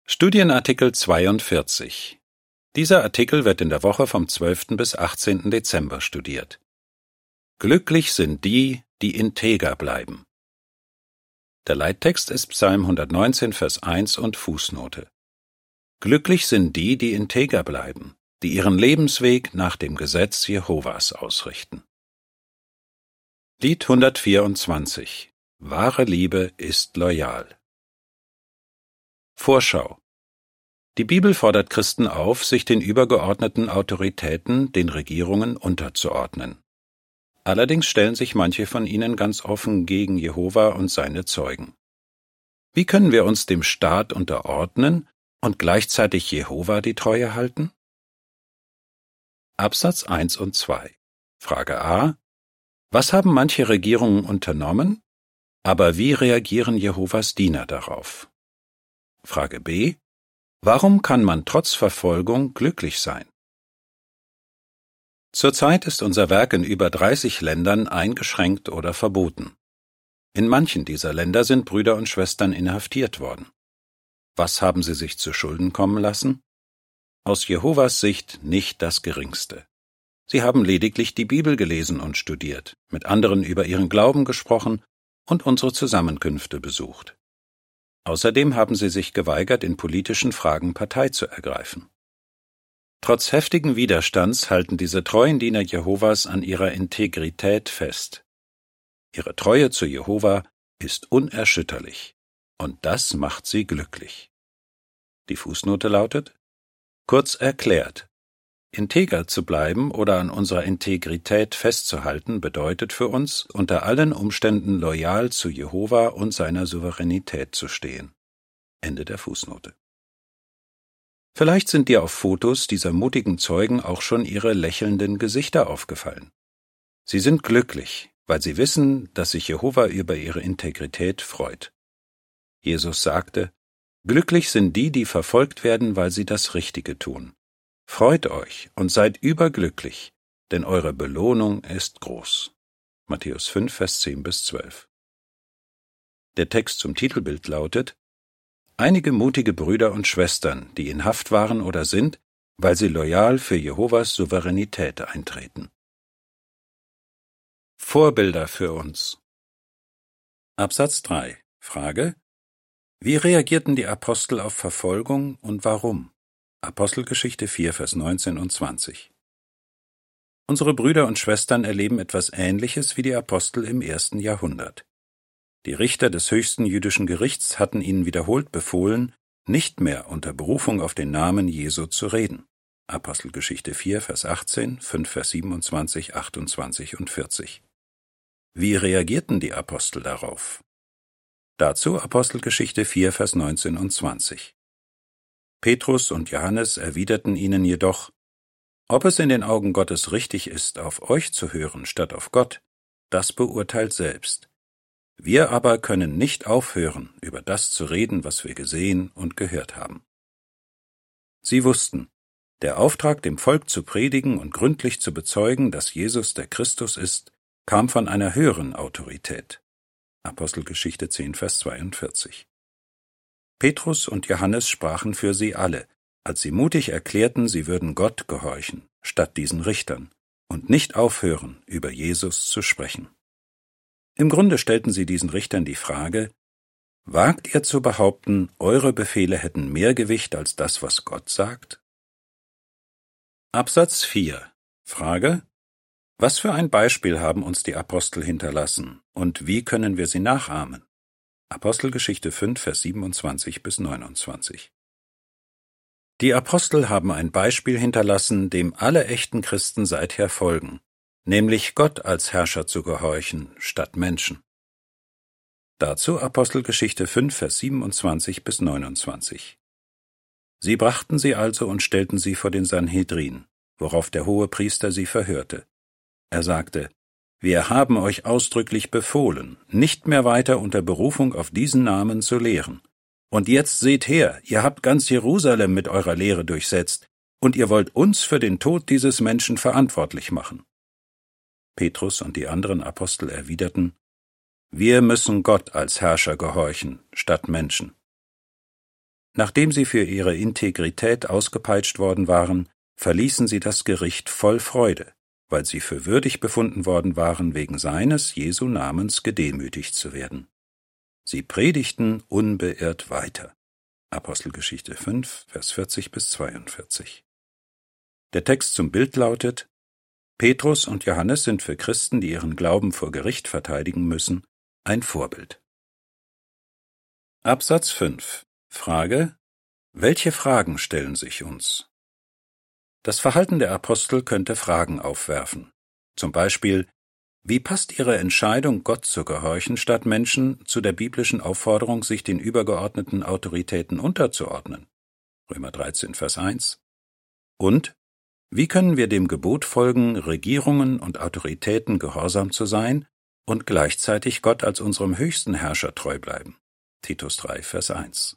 Studienartikel 42. Dieser Artikel wird in der Woche vom 12. bis 18. Dezember studiert. Glücklich sind die, die integer bleiben. Der Leittext ist Psalm 119, Vers 1 und Fußnote. Glücklich sind die, die integer bleiben, die ihren Lebensweg nach dem Gesetz Jehovas ausrichten. Lied 124. Wahre Liebe ist loyal. Vorschau. Die Bibel fordert Christen auf, sich den übergeordneten Autoritäten, den Regierungen, unterzuordnen. Allerdings stellen sich manche von ihnen ganz offen gegen Jehova und seine Zeugen. Wie können wir uns dem Staat unterordnen und gleichzeitig Jehova die Treue halten? Absatz 1 und 2. Frage A. Was haben manche Regierungen unternommen? Aber wie reagieren Jehovas Diener darauf? Frage B. Warum kann man trotz Verfolgung glücklich sein? Zurzeit ist unser Werk in über 30 Ländern eingeschränkt oder verboten. In manchen dieser Länder sind Brüder und Schwestern inhaftiert worden. Was haben sie sich zu Schulden kommen lassen? Aus Jehovas Sicht nicht das Geringste. Sie haben lediglich die Bibel gelesen und studiert, mit anderen über ihren Glauben gesprochen und unsere Zusammenkünfte besucht. Außerdem haben sie sich geweigert, in politischen Fragen Partei zu ergreifen. Trotz heftigen Widerstands halten diese treuen Diener Jehovas an ihrer Integrität fest. Ihre Treue zu Jehova ist unerschütterlich, und das macht sie glücklich. Die Fußnote lautet: Kurz erklärt: Integer zu bleiben oder an unserer Integrität festzuhalten bedeutet für uns, unter allen Umständen loyal zu Jehova und seiner Souveränität zu stehen. Ende der Fußnote. Vielleicht sind dir auf Fotos dieser mutigen Zeugen auch schon ihre lächelnden Gesichter aufgefallen. Sie sind glücklich, weil sie wissen, dass sich Jehova über ihre Integrität freut. Jesus sagte: Glücklich sind die, die verfolgt werden, weil sie das Richtige tun. Freut euch und seid überglücklich, denn eure Belohnung ist groß. Matthäus 5, Vers 10 bis 12. Der Text zum Titelbild lautet: Einige mutige Brüder und Schwestern, die in Haft waren oder sind, weil sie loyal für Jehovas Souveränität eintreten. Vorbilder für uns. Absatz 3. Frage: Wie reagierten die Apostel auf Verfolgung und warum? Apostelgeschichte 4, Vers 19 und 20. Unsere Brüder und Schwestern erleben etwas Ähnliches wie die Apostel im 1. Jahrhundert. Die Richter des höchsten jüdischen Gerichts hatten ihnen wiederholt befohlen, nicht mehr unter Berufung auf den Namen Jesu zu reden. Apostelgeschichte 4, Vers 18, 5, Vers 27, 28 und 40. Wie reagierten die Apostel darauf? Dazu Apostelgeschichte 4, Vers 19 und 20. Petrus und Johannes erwiderten ihnen jedoch: Ob es in den Augen Gottes richtig ist, auf euch zu hören statt auf Gott, das beurteilt selbst. Wir aber können nicht aufhören, über das zu reden, was wir gesehen und gehört haben. Sie wussten, der Auftrag, dem Volk zu predigen und gründlich zu bezeugen, dass Jesus der Christus ist, kam von einer höheren Autorität. Apostelgeschichte 10, Vers 42. Petrus und Johannes sprachen für sie alle, als sie mutig erklärten, sie würden Gott gehorchen, statt diesen Richtern, und nicht aufhören, über Jesus zu sprechen. Im Grunde stellten sie diesen Richtern die Frage: Wagt ihr zu behaupten, eure Befehle hätten mehr Gewicht als das, was Gott sagt? Absatz 4. Frage: Was für ein Beispiel haben uns die Apostel hinterlassen, und wie können wir sie nachahmen? Apostelgeschichte 5, Vers 27 bis 29. Die Apostel haben ein Beispiel hinterlassen, dem alle echten Christen seither folgen, nämlich Gott als Herrscher zu gehorchen, statt Menschen. Dazu Apostelgeschichte 5, Vers 27 bis 29. Sie brachten sie also und stellten sie vor den Sanhedrin, worauf der Hohepriester sie verhörte. Er sagte: Wir haben euch ausdrücklich befohlen, nicht mehr weiter unter Berufung auf diesen Namen zu lehren. Und jetzt seht her, ihr habt ganz Jerusalem mit eurer Lehre durchsetzt, und ihr wollt uns für den Tod dieses Menschen verantwortlich machen. Petrus und die anderen Apostel erwiderten: Wir müssen Gott als Herrscher gehorchen, statt Menschen. Nachdem sie für ihre Integrität ausgepeitscht worden waren, verließen sie das Gericht voll Freude, weil sie für würdig befunden worden waren, wegen seines Jesu Namens gedemütigt zu werden. Sie predigten unbeirrt weiter. Apostelgeschichte 5, Vers 40 bis 42. Der Text zum Bild lautet: Petrus und Johannes sind für Christen, die ihren Glauben vor Gericht verteidigen müssen, ein Vorbild. Absatz 5. Frage: Welche Fragen stellen sich uns? Das Verhalten der Apostel könnte Fragen aufwerfen. Zum Beispiel: Wie passt ihre Entscheidung, Gott zu gehorchen, statt Menschen, zu der biblischen Aufforderung, sich den übergeordneten Autoritäten unterzuordnen? Römer 13, Vers 1. Und: Wie können wir dem Gebot folgen, Regierungen und Autoritäten gehorsam zu sein und gleichzeitig Gott als unserem höchsten Herrscher treu bleiben? Titus 3, Vers 1.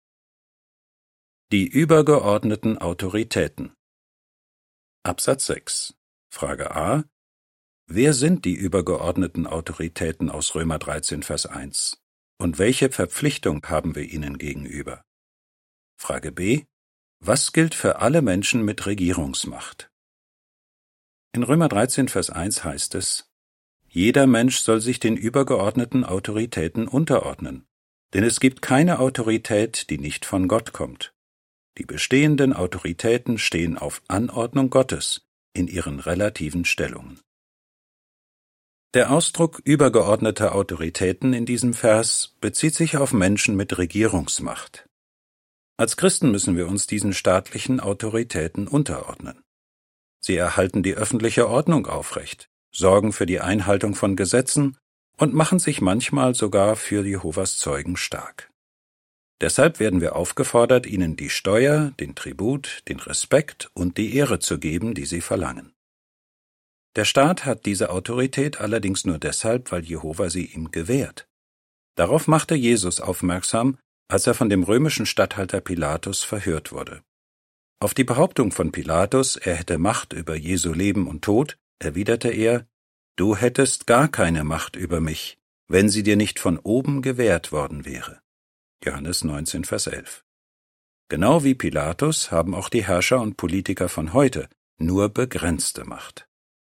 Die übergeordneten Autoritäten. Absatz 6. Frage a: Wer sind die übergeordneten Autoritäten aus Römer 13, Vers 1? Und welche Verpflichtung haben wir ihnen gegenüber? Frage b: Was gilt für alle Menschen mit Regierungsmacht? In Römer 13, Vers 1 heißt es: Jeder Mensch soll sich den übergeordneten Autoritäten unterordnen, denn es gibt keine Autorität, die nicht von Gott kommt. Die bestehenden Autoritäten stehen auf Anordnung Gottes in ihren relativen Stellungen. Der Ausdruck übergeordnete Autoritäten in diesem Vers bezieht sich auf Menschen mit Regierungsmacht. Als Christen müssen wir uns diesen staatlichen Autoritäten unterordnen. Sie erhalten die öffentliche Ordnung aufrecht, sorgen für die Einhaltung von Gesetzen und machen sich manchmal sogar für Jehovas Zeugen stark. Deshalb werden wir aufgefordert, ihnen die Steuer, den Tribut, den Respekt und die Ehre zu geben, die sie verlangen. Der Staat hat diese Autorität allerdings nur deshalb, weil Jehova sie ihm gewährt. Darauf machte Jesus aufmerksam, als er von dem römischen Statthalter Pilatus verhört wurde. Auf die Behauptung von Pilatus, er hätte Macht über Jesu Leben und Tod, erwiderte er: Du hättest gar keine Macht über mich, wenn sie dir nicht von oben gewährt worden wäre. Johannes 19, Vers 11. Genau wie Pilatus haben auch die Herrscher und Politiker von heute nur begrenzte Macht.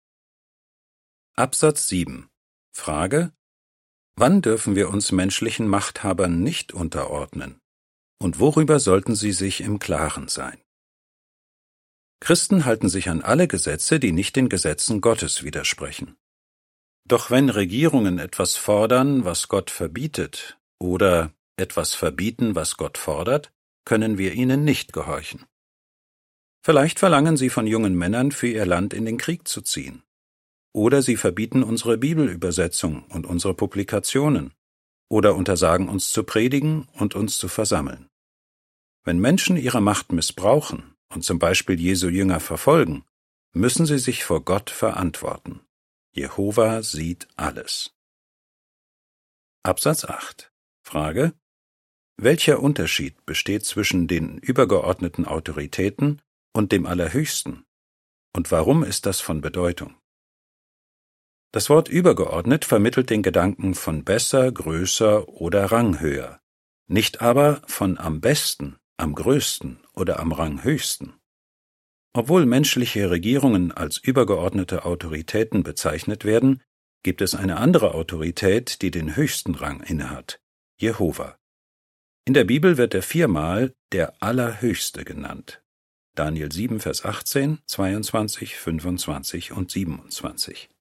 Absatz 7. Frage: Wann dürfen wir uns menschlichen Machthabern nicht unterordnen? Und worüber sollten sie sich im Klaren sein? Christen halten sich an alle Gesetze, die nicht den Gesetzen Gottes widersprechen. Doch wenn Regierungen etwas fordern, was Gott verbietet, oder etwas verbieten, was Gott fordert, können wir ihnen nicht gehorchen. Vielleicht verlangen sie von jungen Männern, für ihr Land in den Krieg zu ziehen. Oder sie verbieten unsere Bibelübersetzung und unsere Publikationen. Oder untersagen uns zu predigen und uns zu versammeln. Wenn Menschen ihre Macht missbrauchen und zum Beispiel Jesu Jünger verfolgen, müssen sie sich vor Gott verantworten. Jehova sieht alles. Absatz 8. Frage: Welcher Unterschied besteht zwischen den übergeordneten Autoritäten und dem Allerhöchsten? Und warum ist das von Bedeutung? Das Wort übergeordnet vermittelt den Gedanken von besser, größer oder ranghöher, nicht aber von am besten, am größten oder am ranghöchsten. Obwohl menschliche Regierungen als übergeordnete Autoritäten bezeichnet werden, gibt es eine andere Autorität, die den höchsten Rang innehat: Jehova. In der Bibel wird er 4-mal der Allerhöchste genannt. Daniel 7, Vers 18, 22, 25 und 27.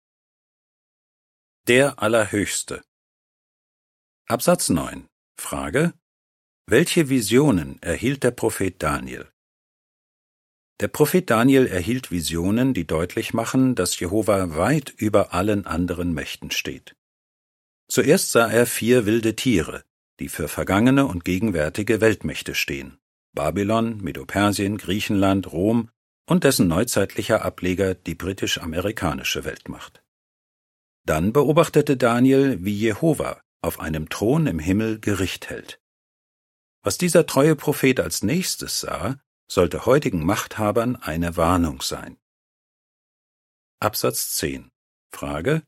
Der Allerhöchste. Absatz 9. Frage: Welche Visionen erhielt der Prophet Daniel? Der Prophet Daniel erhielt Visionen, die deutlich machen, dass Jehova weit über allen anderen Mächten steht. Zuerst sah er 4 wilde Tiere, die für vergangene und gegenwärtige Weltmächte stehen: Babylon, Medo-Persien, Griechenland, Rom und dessen neuzeitlicher Ableger, die britisch-amerikanische Weltmacht. Dann beobachtete Daniel, wie Jehova auf einem Thron im Himmel Gericht hält. Was dieser treue Prophet als nächstes sah, sollte heutigen Machthabern eine Warnung sein. Absatz 10. Frage: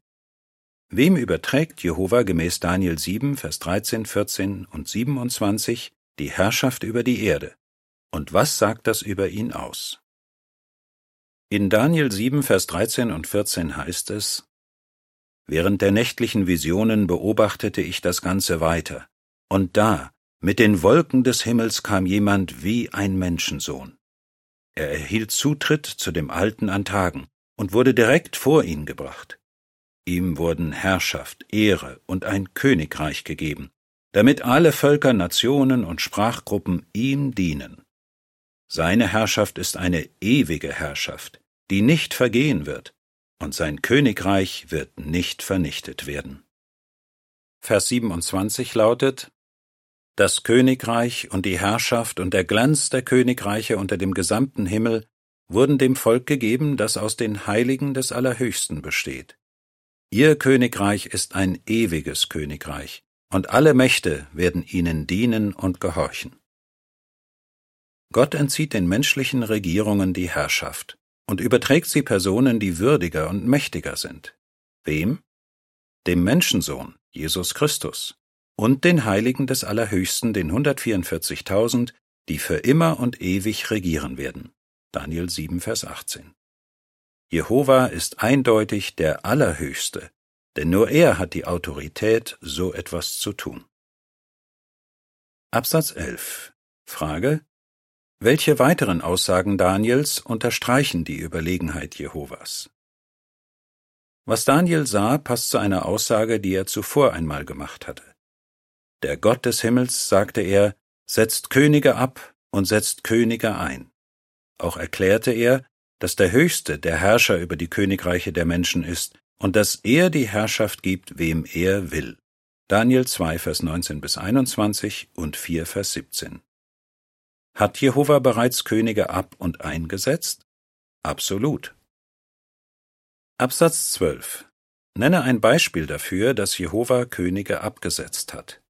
Wem überträgt Jehova gemäß Daniel 7, Vers 13, 14 und 27 die Herrschaft über die Erde. Und was sagt das über ihn aus? In Daniel 7, Vers 13 und 14 heißt es: Während der nächtlichen Visionen beobachtete ich das Ganze weiter, und da, mit den Wolken des Himmels kam jemand wie ein Menschensohn. Er erhielt Zutritt zu dem Alten an Tagen und wurde direkt vor ihn gebracht. Ihm wurden Herrschaft, Ehre und ein Königreich gegeben, damit alle Völker, Nationen und Sprachgruppen ihm dienen. Seine Herrschaft ist eine ewige Herrschaft, die nicht vergehen wird, und sein Königreich wird nicht vernichtet werden. Vers 27 lautet: Das Königreich und die Herrschaft und der Glanz der Königreiche unter dem gesamten Himmel wurden dem Volk gegeben, das aus den Heiligen des Allerhöchsten besteht. Ihr Königreich ist ein ewiges Königreich, und alle Mächte werden ihnen dienen und gehorchen. Gott entzieht den menschlichen Regierungen die Herrschaft und überträgt sie Personen, die würdiger und mächtiger sind. Wem? Dem Menschensohn, Jesus Christus, und den Heiligen des Allerhöchsten, den 144.000, die für immer und ewig regieren werden. Daniel 7, Vers 18. Jehova ist eindeutig der Allerhöchste, denn nur er hat die Autorität, so etwas zu tun. Absatz 11. Frage: Welche weiteren Aussagen Daniels unterstreichen die Überlegenheit Jehovas? Was Daniel sah, passt zu einer Aussage, die er zuvor einmal gemacht hatte. Der Gott des Himmels, sagte er, setzt Könige ab und setzt Könige ein. Auch erklärte er, dass der Höchste der Herrscher über die Königreiche der Menschen ist und dass er die Herrschaft gibt, wem er will. Daniel 2, Vers 19 bis 21 und 4, Vers 17. Hat Jehova bereits Könige ab- und eingesetzt? Absolut. Absatz 12. Nenne ein Beispiel dafür, dass Jehova Könige abgesetzt hat.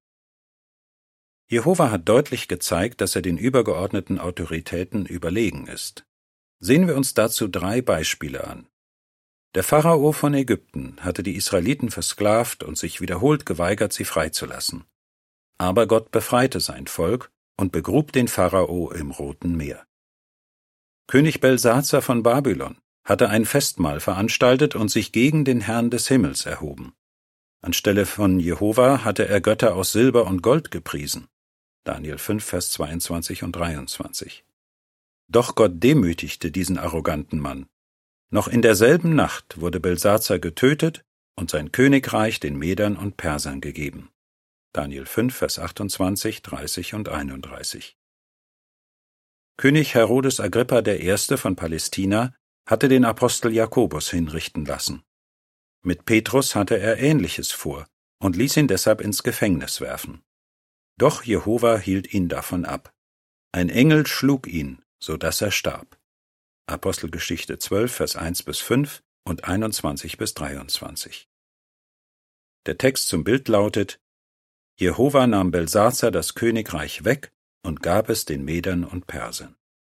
Jehova hat deutlich gezeigt, dass er den übergeordneten Autoritäten überlegen ist. Sehen wir uns dazu 3 Beispiele an. Der Pharao von Ägypten hatte die Israeliten versklavt und sich wiederholt geweigert, sie freizulassen. Aber Gott befreite sein Volk und begrub den Pharao im Roten Meer. König Belsazar von Babylon hatte ein Festmahl veranstaltet und sich gegen den Herrn des Himmels erhoben. Anstelle von Jehova hatte er Götter aus Silber und Gold gepriesen. Daniel 5, Vers 22 und 23. Doch Gott demütigte diesen arroganten Mann. Noch in derselben Nacht wurde Belsazar getötet und sein Königreich den Medern und Persern gegeben. Daniel 5, Vers 28, 30 und 31. König Herodes Agrippa I. von Palästina hatte den Apostel Jakobus hinrichten lassen. Mit Petrus hatte er Ähnliches vor und ließ ihn deshalb ins Gefängnis werfen. Doch Jehova hielt ihn davon ab. Ein Engel schlug ihn, so dass er starb. Apostelgeschichte 12, Vers 1 bis 5 und 21 bis 23. Der Text zum Bild lautet: Jehova nahm Belsazar das Königreich weg und gab es den Medern und Persern.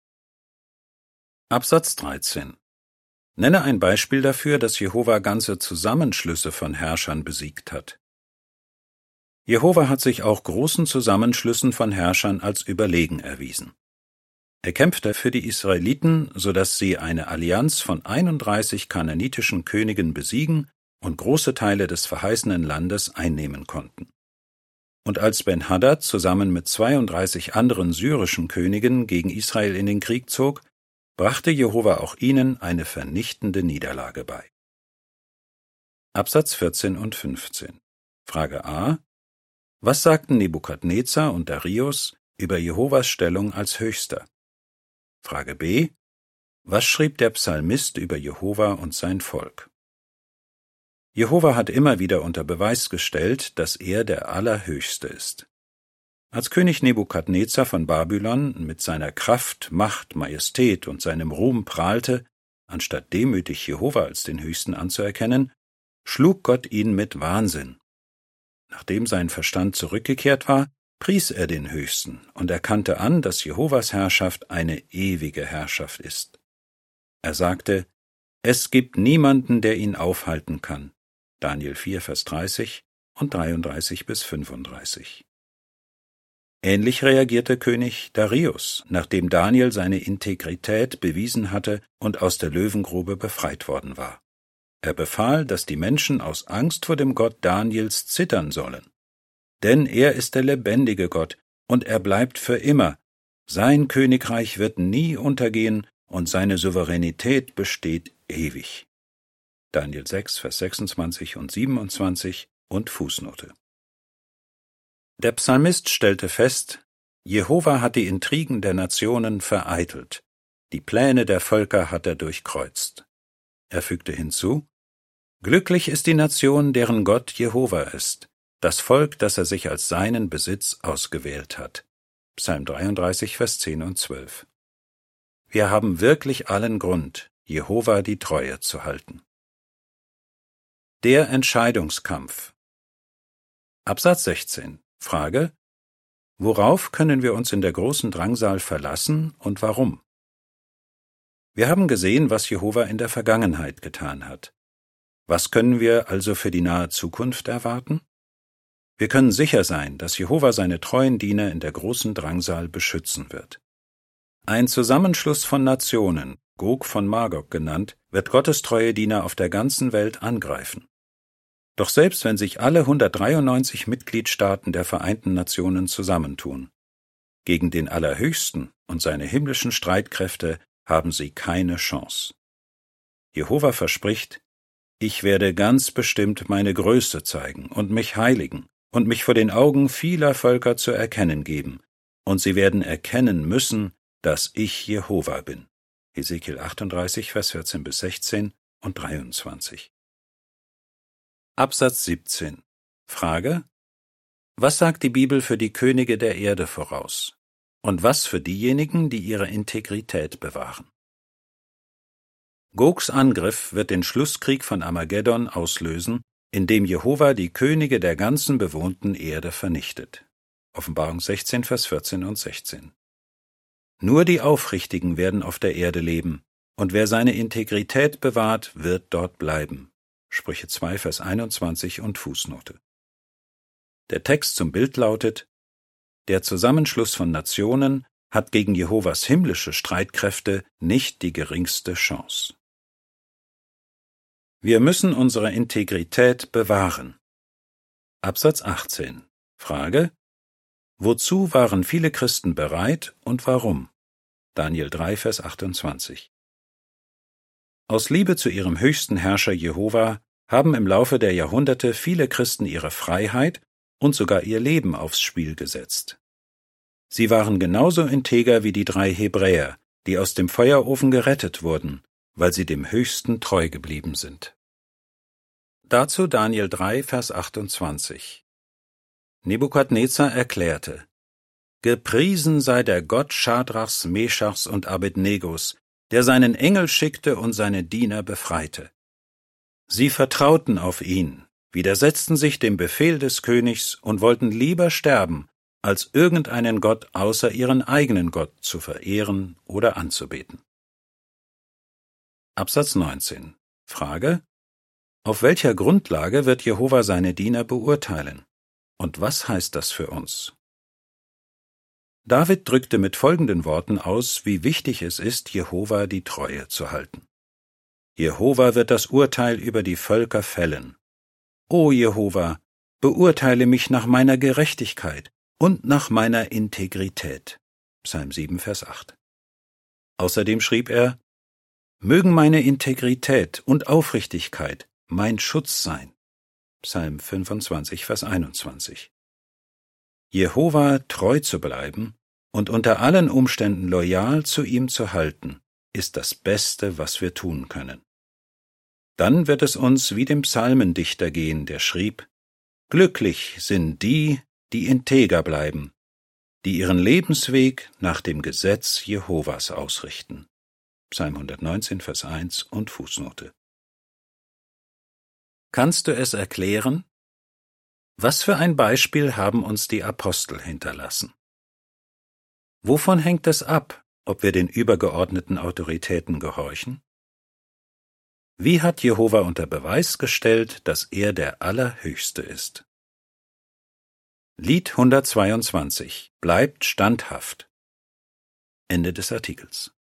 Absatz 13. Nenne ein Beispiel dafür, dass Jehova ganze Zusammenschlüsse von Herrschern besiegt hat. Jehova hat sich auch großen Zusammenschlüssen von Herrschern als überlegen erwiesen. Er kämpfte für die Israeliten, sodass sie eine Allianz von 31 kanaanitischen Königen besiegen und große Teile des verheißenen Landes einnehmen konnten. Und als Ben-Hadad zusammen mit 32 anderen syrischen Königen gegen Israel in den Krieg zog, brachte Jehova auch ihnen eine vernichtende Niederlage bei. Absatz 14 und 15. Frage A: Was sagten Nebukadnezar und Darius über Jehovas Stellung als Höchster? Frage B: Was schrieb der Psalmist über Jehova und sein Volk? Jehova hat immer wieder unter Beweis gestellt, dass er der Allerhöchste ist. Als König Nebukadnezar von Babylon mit seiner Kraft, Macht, Majestät und seinem Ruhm prahlte, anstatt demütig Jehova als den Höchsten anzuerkennen, schlug Gott ihn mit Wahnsinn. Nachdem sein Verstand zurückgekehrt war, pries er den Höchsten und erkannte an, dass Jehovas Herrschaft eine ewige Herrschaft ist. Er sagte: Es gibt niemanden, der ihn aufhalten kann. Daniel 4, Vers 30 und 33 bis 35. Ähnlich reagierte König Darius, nachdem Daniel seine Integrität bewiesen hatte und aus der Löwengrube befreit worden war. Er befahl, dass die Menschen aus Angst vor dem Gott Daniels zittern sollen. Denn er ist der lebendige Gott, und er bleibt für immer. Sein Königreich wird nie untergehen, und seine Souveränität besteht ewig. Daniel 6, Vers 26 und 27 und Fußnote. Der Psalmist stellte fest, Jehova hat die Intrigen der Nationen vereitelt, die Pläne der Völker hat er durchkreuzt. Er fügte hinzu, Glücklich ist die Nation, deren Gott Jehova ist, das Volk, das er sich als seinen Besitz ausgewählt hat. Psalm 33, Vers 10 und 12. Wir haben wirklich allen Grund, Jehova die Treue zu halten. Der Entscheidungskampf. Absatz 16. Frage: Worauf können wir uns in der großen Drangsal verlassen und warum? Wir haben gesehen, was Jehova in der Vergangenheit getan hat. Was können wir also für die nahe Zukunft erwarten? Wir können sicher sein, dass Jehova seine treuen Diener in der großen Drangsal beschützen wird. Ein Zusammenschluss von Nationen, Gog von Magog genannt, wird Gottes treue Diener auf der ganzen Welt angreifen. Doch selbst wenn sich alle 193 Mitgliedstaaten der Vereinten Nationen zusammentun, gegen den Allerhöchsten und seine himmlischen Streitkräfte haben sie keine Chance. Jehova verspricht, ich werde ganz bestimmt meine Größe zeigen und mich heiligen und mich vor den Augen vieler Völker zu erkennen geben, und sie werden erkennen müssen, dass ich Jehova bin. Hesekiel 38, Vers 14 bis 16 und 23. Absatz 17. Frage: Was sagt die Bibel für die Könige der Erde voraus? Und was für diejenigen, die ihre Integrität bewahren? Gogs Angriff wird den Schlusskrieg von Armageddon auslösen, indem Jehova die Könige der ganzen bewohnten Erde vernichtet. Offenbarung 16, Vers 14 und 16. Nur die Aufrichtigen werden auf der Erde leben, und wer seine Integrität bewahrt, wird dort bleiben. Sprüche 2, Vers 21 und Fußnote. Der Text zum Bild lautet: Der Zusammenschluss von Nationen hat gegen Jehovas himmlische Streitkräfte nicht die geringste Chance. Wir müssen unsere Integrität bewahren. Absatz 18. Frage: Wozu waren viele Christen bereit und warum? Daniel 3, Vers 28. Aus Liebe zu ihrem höchsten Herrscher Jehova haben im Laufe der Jahrhunderte viele Christen ihre Freiheit und sogar ihr Leben aufs Spiel gesetzt. Sie waren genauso integer wie die 3 Hebräer, die aus dem Feuerofen gerettet wurden, weil sie dem Höchsten treu geblieben sind. Dazu Daniel 3, Vers 28. Nebukadnezar erklärte: Gepriesen sei der Gott Schadrachs, Meschachs und Abednegos, der seinen Engel schickte und seine Diener befreite. Sie vertrauten auf ihn, widersetzten sich dem Befehl des Königs und wollten lieber sterben, als irgendeinen Gott außer ihren eigenen Gott zu verehren oder anzubeten. Absatz 19. Frage: Auf welcher Grundlage wird Jehova seine Diener beurteilen? Und was heißt das für uns? David drückte mit folgenden Worten aus, wie wichtig es ist, Jehova die Treue zu halten. Jehova wird das Urteil über die Völker fällen. O Jehova, beurteile mich nach meiner Gerechtigkeit und nach meiner Integrität. Psalm 7, Vers 8. Außerdem schrieb er: Mögen meine Integrität und Aufrichtigkeit mein Schutz sein. Psalm 25, Vers 21. Jehova treu zu bleiben und unter allen Umständen loyal zu ihm zu halten, ist das Beste, was wir tun können. Dann wird es uns wie dem Psalmendichter gehen, der schrieb: Glücklich sind die, die integer bleiben, die ihren Lebensweg nach dem Gesetz Jehovas ausrichten. Psalm 119, Vers 1 und Fußnote. Kannst du es erklären? Was für ein Beispiel haben uns die Apostel hinterlassen? Wovon hängt es ab, ob wir den übergeordneten Autoritäten gehorchen? Wie hat Jehova unter Beweis gestellt, dass er der Allerhöchste ist? Lied 122. Bleibt standhaft. Ende des Artikels.